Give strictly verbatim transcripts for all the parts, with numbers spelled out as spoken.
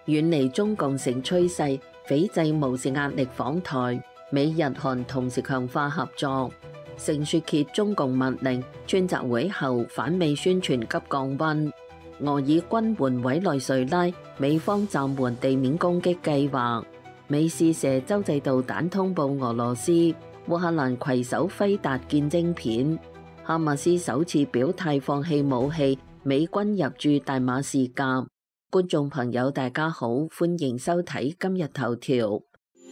遠離中共成趨勢，斐濟無視壓力訪台，美日韓同時強化合作。盛雪揭中共密令，川習會後反美宣傳急降溫。俄以軍援委內瑞拉，美方暫緩地面攻擊計劃。美試射洲際導彈通報俄羅斯，烏克蘭攜手輝達建晶片。哈馬斯首次表態放棄武器，美軍入駐大馬士革。觀眾朋友大家好，歡迎收睇今日頭條。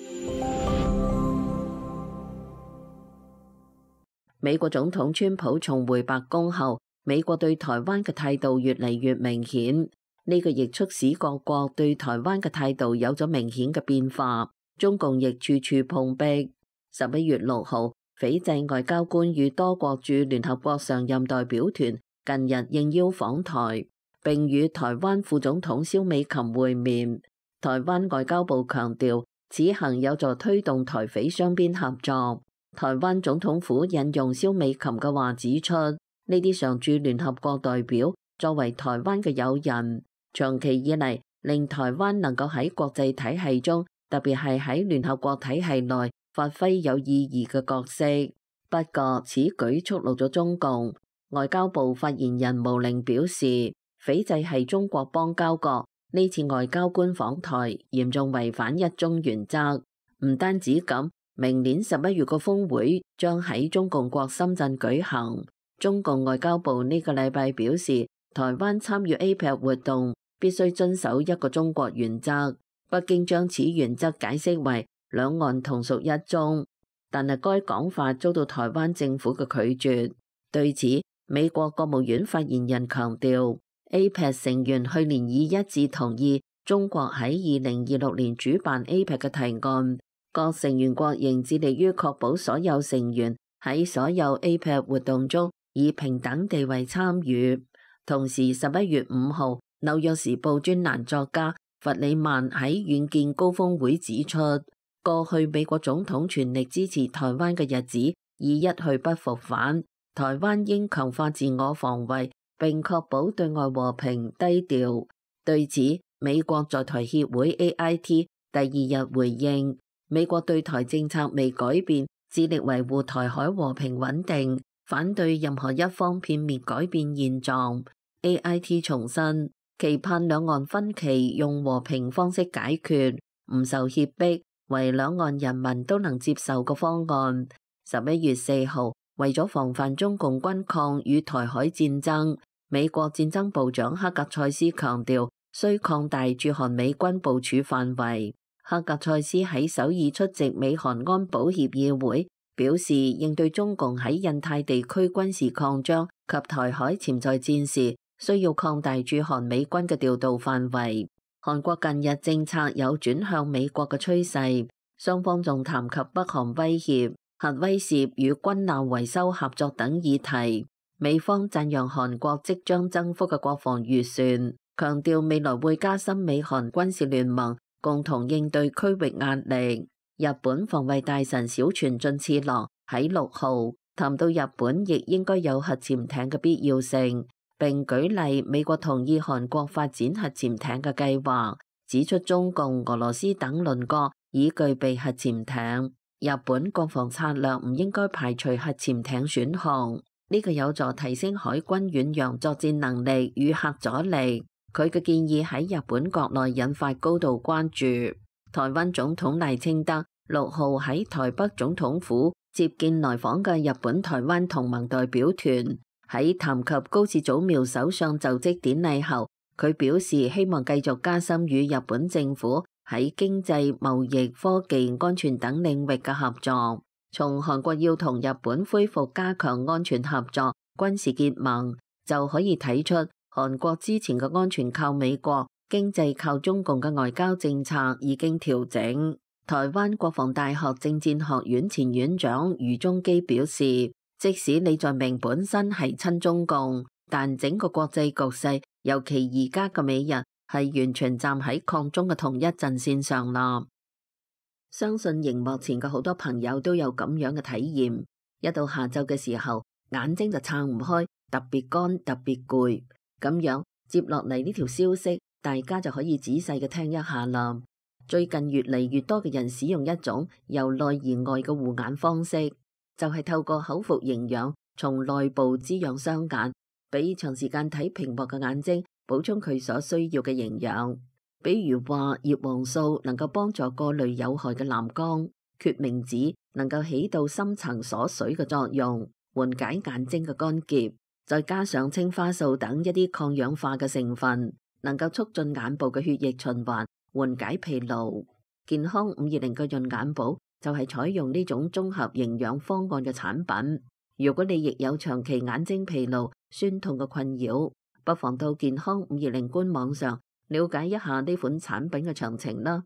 美國總統川普重回白宮後，美國對台灣嘅態度越嚟越明顯，呢個亦促使各國對台灣嘅態度有咗明顯嘅變化。中共亦處處碰壁。十一月六號，斐濟外交官與多國駐聯合國常任代表團近日應邀訪台，並與台灣副總統蕭美琴會面。台灣外交部強調，此行有助推動台斐雙邊合作。台灣總統府引用蕭美琴嘅話指出，呢啲常駐聯合國代表作為台灣嘅友人，長期以嚟令台灣能夠喺國際體系中，特別係喺聯合國體系內發揮有意義嘅角色。不過，此舉觸怒咗中共。外交部發言人毛寧表示，斐濟係中國邦交國，呢次外交官訪台嚴重違反一中原則。唔單止咁，明年十一月個峰會將喺中共國深圳舉行。中共外交部呢個禮拜表示，台灣參與 A P E C 活動必須遵守一個中國原則。北京將此原則解釋為兩岸同屬一中，但係該講法遭到台灣政府嘅拒絕。對此，美國國務院發言人強調 ，A P E C 成員去年已一致同意中國喺二零二六年主辦 A P E C 嘅提案，各成員國仍致力於確保所有成員喺所有 A P E C 活動中以平等地位參與。同時，十一月五號，紐約時報專欄作家弗里曼喺遠見高峰會指出，過去美國總統全力支持台灣嘅日子已一去不復返，台灣應強化自我防衛，並確保對外和平低調。對此，美國在台協會 A I T 第二日回應，美國對台政策未改變，致力維護台海和平穩定，反對任何一方片面改變現狀。A I T 重申，期盼兩岸分歧用和平方式解決，唔受脅迫，為兩岸人民都能接受嘅方案。十一月四號，為咗防範中共軍抗與台海戰爭，美國戰爭部長克格塞斯強調，需擴大駐韓美軍部署範圍。克格塞斯喺首爾出席美韓安保協議會，表示應對中共喺印太地區軍事擴張及台海潛在戰事，需要擴大駐韓美軍嘅調度範圍。韓國近日政策有轉向美國嘅趨勢，雙方仲談及北韓威脅、核威懾與軍艦維修合作等議題。美方讚揚韓國即將增幅嘅國防預算，強調未來會加深美韓軍事聯盟，共同應對區域壓力。日本防衛大臣小泉進次郎喺六號談到日本亦應該有核潛艇嘅必要性，並舉例美國同意韓國發展核潛艇嘅計劃，指出中共、俄羅斯等鄰國已具備核潛艇，日本國防策略唔應該排除核潛艇選項。呢個有助提升海軍遠洋作戰能力與核阻力。佢嘅建議喺日本國內引發高度關注。台灣總統賴清德六號喺台北總統府接見來訪嘅日本台灣同盟代表團。喺談及高市早苗首相就職典禮後，佢表示希望繼續加深與日本政府喺經濟、貿易、科技、安全等領域嘅合作。從韓國要同日本恢復加強安全合作、軍事結盟，就可以睇出韓國之前嘅安全靠美國、經濟靠中共嘅外交政策已經調整。台灣國防大學政戰學院前院長余中基表示，即使李在明本身係親中共，但整個國際局勢，尤其而家嘅美日，係完全站喺抗中嘅同一陣線上啦。相信熒幕前嘅好多朋友都有咁樣嘅體驗，一到下晝嘅時候，眼睛就撐唔開，特別乾，特別攰。咁樣接落嚟呢條消息大家就可以仔細嘅聽一下啦。最近越嚟越多嘅人使用一種由內而外嘅護眼方式，就係透過口服營養，從內部滋養雙眼，俾長時間睇屏幕嘅眼睛補充佢所需要嘅營養。比如話葉黃素能夠幫助過濾有害嘅藍光，決明子能夠起到深層鎖水嘅作用，緩解眼睛嘅乾澀，再加上青花素等一啲抗氧化嘅成分，能夠促進眼部嘅血液循環，緩解疲勞。健康五二零嘅潤眼寶就係採用呢種綜合營養方案嘅產品。如果你亦有長期眼睛疲勞、酸痛嘅困擾，不妨到健康五二零官網上了解一下呢款產品嘅詳情啦。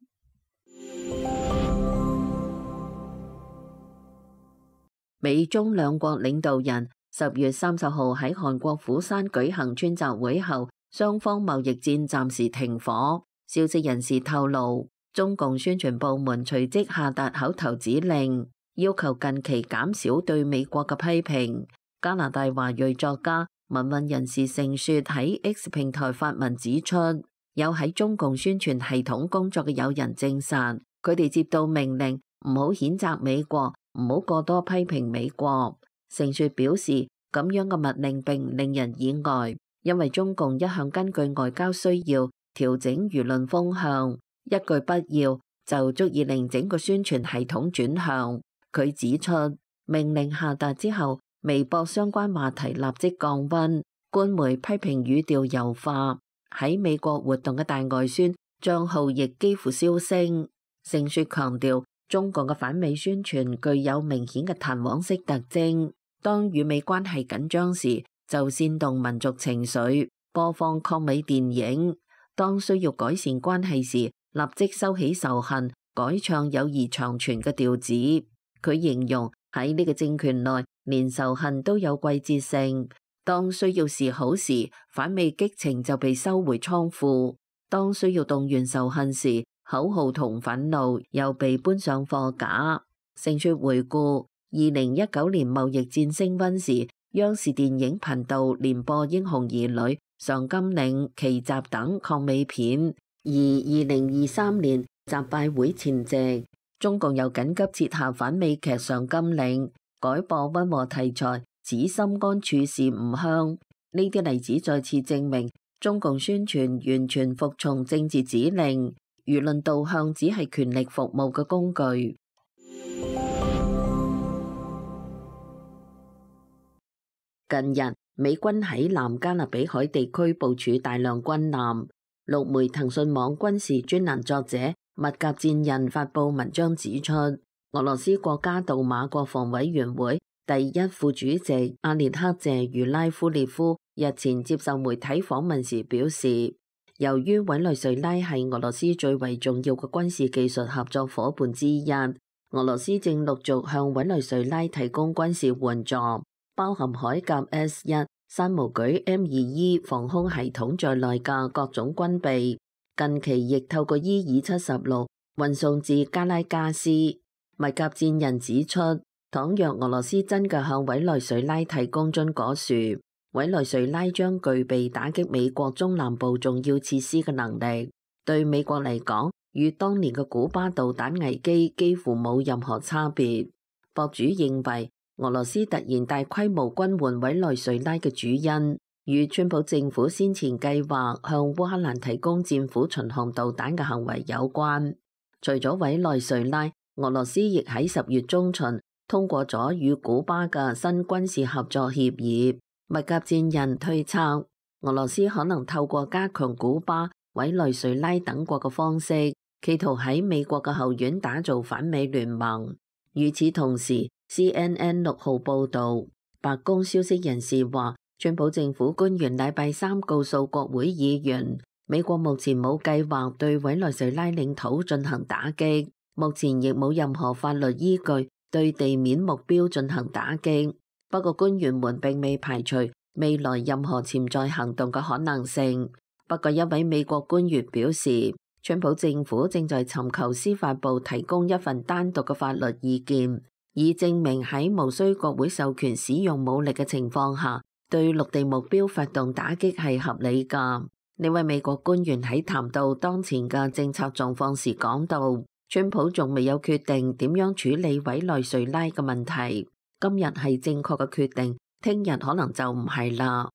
美中兩國領導人十月三十號喺韓國釜山舉行川習會後，雙方貿易戰暫時停火。消息人士透露，中共宣傳部門隨即下達口頭指令，要求近期減少對美國嘅批評。加拿大華裔作家、民運人士盛雪喺 X 平台發文指出，有喺中共宣傳系統工作嘅友人證實，佢哋接到命令唔好譴責美國，唔好過多批評美國。盛雪表示，咁樣嘅密令並唔令人意外，因為中共一向根據外交需要調整輿論風向，一句不要就足以令整個宣傳系統轉向。佢指出，命令下達之後，微博相關話題立即降溫，官媒批評語調柔化，喺美國活動嘅大外宣賬號亦幾乎銷聲。盛雪強調，中共嘅反美宣傳具有明顯嘅彈簧式特徵，當與美關係緊張時，就煽動民族情緒，播放抗美電影；當需要改善關係時，立即收起仇恨，改唱友誼長存嘅調子。佢形容喺呢個政權內，連仇恨都有季節性。當需要是好時，反美激情就被收回倉庫；當需要動員仇恨時，口號同憤怒又被搬上貨架。盛雪回顧二零一九年貿易戰升溫時，央視電影頻道連播《英雄兒女》、《上甘嶺》、《奇襲》等抗美片。而二零二三年習拜會前夕，中共又緊急撤下反美劇《上甘嶺》，改播溫和題材，只心安處事吾鄉。呢啲例子再次證明，中共宣傳完全服從政治指令，輿論導向只係權力服務嘅工具。近日，美軍喺南加勒比海地區部署大量軍艦。陸媒騰訊網軍事專欄作者密甲戰人發布文章指出，俄羅斯國家杜馬國防委員會第一副主席阿列克謝茹拉夫列夫日前接受媒體訪問時表示，由於委內瑞拉係俄羅斯最為重要嘅軍事技術合作夥伴之一，俄羅斯正陸續向委內瑞拉提供軍事援助，包含海甲 S 一、山毛舉 M 二 E 防空系統在內嘅各種軍備，近期亦透過伊爾七十六運送至加拉加斯。密甲戰人指出，倘若俄羅斯真嘅向委內瑞拉提供樽果樹，委內瑞拉將具備打擊美國中南部重要設施嘅能力。對美國嚟講，與當年嘅古巴導彈危機幾乎冇任何差別。博主認為，俄羅斯突然大規模軍援委內瑞拉嘅主因，與川普政府先前計劃向烏克蘭提供戰斧巡航導彈嘅行為有關。除咗委內瑞拉，俄羅斯亦喺十月中旬通過咗與古巴嘅新軍事合作協議。密甲戰人推測，俄羅斯可能透過加強古巴、委內瑞拉等國嘅方式，企圖喺美國嘅後院打造反美聯盟。與此同時，C N N 六號報導，白宮消息人士話，川普政府官員禮拜三告訴國會議員，美國目前冇計劃對委內瑞拉領土進行打擊，目前亦冇任何法律依據對地面目標進行打擊。不過官員們並未排除未來任何潛在行動嘅可能性。不過一位美國官員表示，川普政府正在尋求司法部提供一份單獨嘅法律意見，以證明喺無需國會授權使用武力嘅情況下，對陸地目標發動打擊係合理㗎。 呢位美國官員喺談到當前嘅政策狀況時講到，川普仲未有決定點樣處理委內瑞拉嘅問題。今日係正確嘅決定，聽日可能就唔係啦。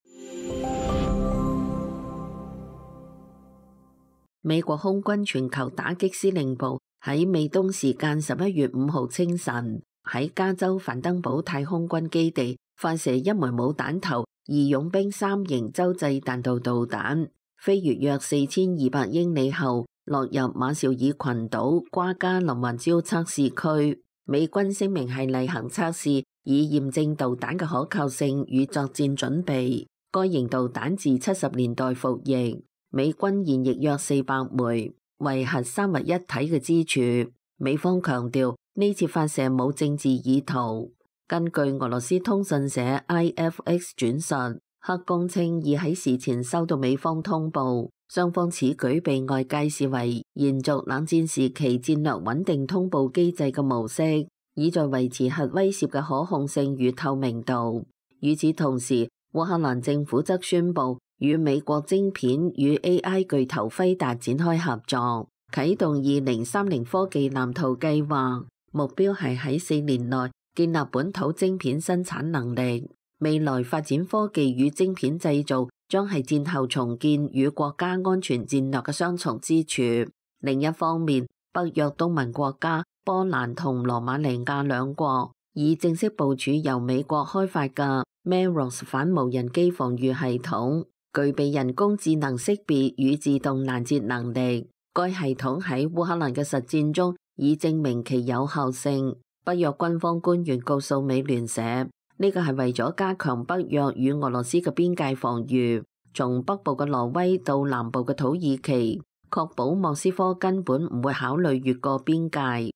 美國空軍全球打擊司令部喺美東時間十一月五號清晨喺加州范登堡太空軍基地發射一枚冇彈頭義勇兵三型洲際彈道導彈，飛越約四千二百英里後落入馬紹爾群島瓜加林雲礁測試區。美軍聲明係例行測試，以驗證導彈嘅可靠性與作戰準備。該型導彈自七十年代服役，美軍現役約四百枚，為核三位一體嘅支柱。美方強調呢次發射冇政治意圖。根據俄羅斯通訊社 I F X 轉述，黑宮稱已喺事前收到美方通報，雙方此舉被外界視為延續冷戰時期戰略穩定通報機制嘅模式，以在維持核威懾嘅可控性與透明度。與此同時，烏克蘭政府則宣布與美國晶片與 A I 巨頭輝達展開合作，啟動二零三零科技藍圖計劃，目標係喺四年內建立本土晶片生產能力。未來發展科技與晶片製造將係戰後重建與國家安全戰略嘅雙重支柱。另一方面，北約東盟國家波蘭同羅馬尼亞兩國已正式部署由美國開發嘅 Maros 反無人機防禦系統，具備人工智能識別與自動攔截能力。該系統喺烏克蘭嘅實戰中已證明其有效性。北約軍方官員告訴美聯社，呢個係為咗加強北約與俄羅斯嘅邊界防禦，從北部嘅挪威到南部嘅土耳其，確保莫斯科根本唔會考慮越過邊界。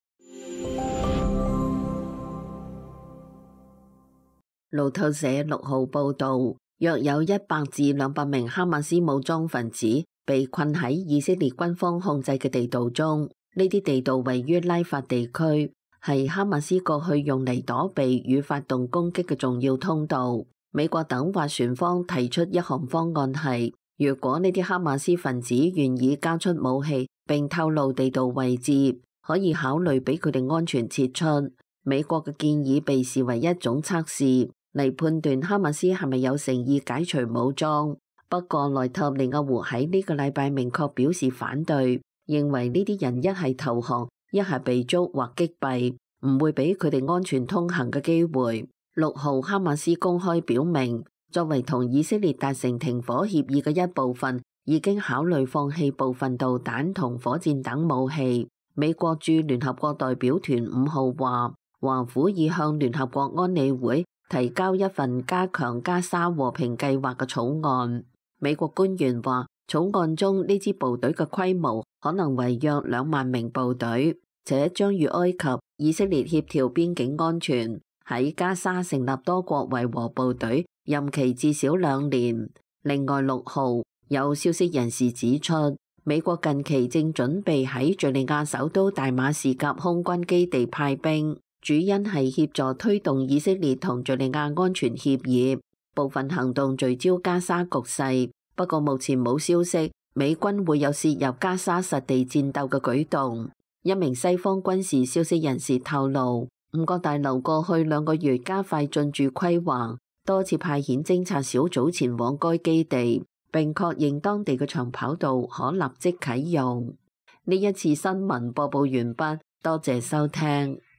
路透社六號報導，約有一百至兩百名哈馬斯武裝分子被困喺以色列軍方控制嘅地道中，呢啲地道位於拉法地區，係哈馬斯過去用嚟躲避與發動攻擊嘅重要通道。美國等斡旋方提出一項方案係，如果呢啲哈馬斯分子願意交出武器並透露地道位置，可以考慮俾佢哋安全撤出。美國嘅建議被視為一種測試，嚟判斷哈馬斯係咪有誠意解除武裝。不過內塔尼亞胡喺呢個禮拜明確表示反對，認為呢啲人一係投降，一係被捉或擊斃，唔會俾佢哋安全通行嘅機會。六號哈馬斯公開表明，作為同以色列達成停火協議嘅一部分，已經考慮放棄部分導彈同火箭等武器。美國駐聯合國代表團五號話，華府已向聯合國安理會提交一份加強加沙和平計劃嘅草案。美國官員話，草案中呢支部隊嘅規模可能為約兩萬名部隊，且將與埃及、以色列協調邊境安全，喺加沙成立多國維和部隊，任期至少兩年。另外，六號有消息人士指出，美國近期正準備喺敘利亞首都大馬士革空軍基地派兵，主因係協助推動以色列同敘利亞安全協議。部分行動聚焦加沙局勢，不過目前冇消息美軍會有涉入加沙實地戰鬥嘅舉動。一名西方軍事消息人士透露，五角大樓過去兩個月加快進駐規劃，多次派遣偵察小組前往該基地，並確認當地嘅長跑道可立即啟用。呢一次新聞播報完畢，多謝收聽。